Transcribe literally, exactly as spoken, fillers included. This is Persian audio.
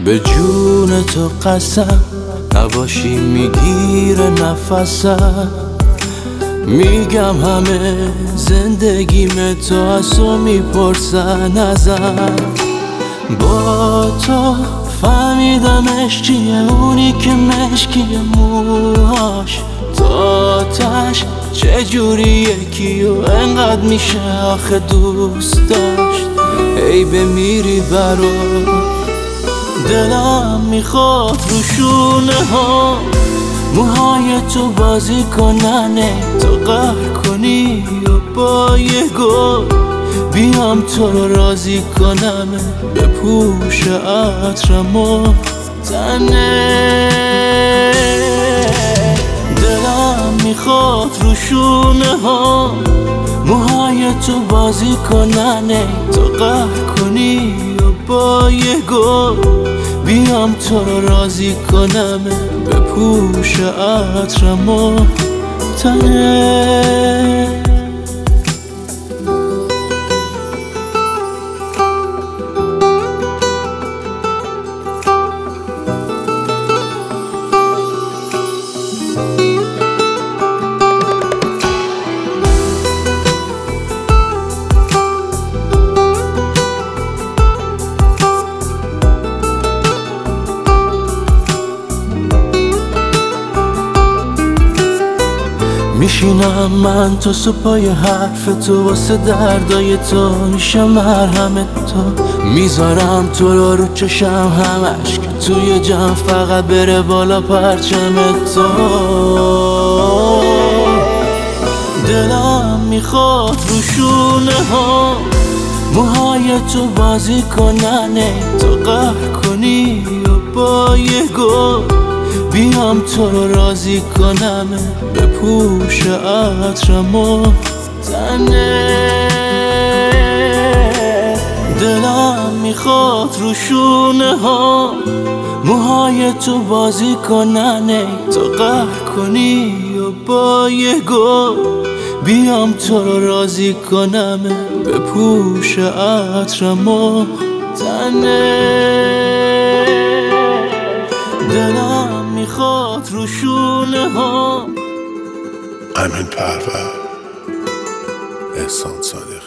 به جون تو قسم نباشی میگیره نفسم. میگم همه زندگیم تو از تو میپرسن ازم. با تو فهمیدم عشق چیه، اونی که مشکیه موهاش تاتش چجوری یکی و انقدر میشه آخه دوست داشت. ای بمیری برا دلم میخواد رو شونه ها موهای تو بازی کننه، تو قهر کنی و با یه گل بیام تو رو راضی کنم. به پوش عطرم و تنه دلم میخواد رو شونه ها موهای تو بازی کننه، تو قهر کنی و با یه گل بیام تو رو راضی کنم. به پوش عطرم و تنه میشینم من تا صبحای حرف تو، واسه دردای تو میشم مرهم تو. میذارم تو رو رو چشم همش که توی جمع فقط بره بالا پرچم تو. دلم میخواد رو شونه ها موهای تو بازی کننه، تو قهر کنی و با یه گل بیام تو رو راضی کنم. به پوش عطرم و تنه دلم میخواد رو شونه ها موهای تو بازی کننه، تو قهر کنی و با یه گل بیام تو رو راضی کنم. به پوش عطرم و تنه دلم میخواد رو شونه ها. امین پرور، احسان صادقی.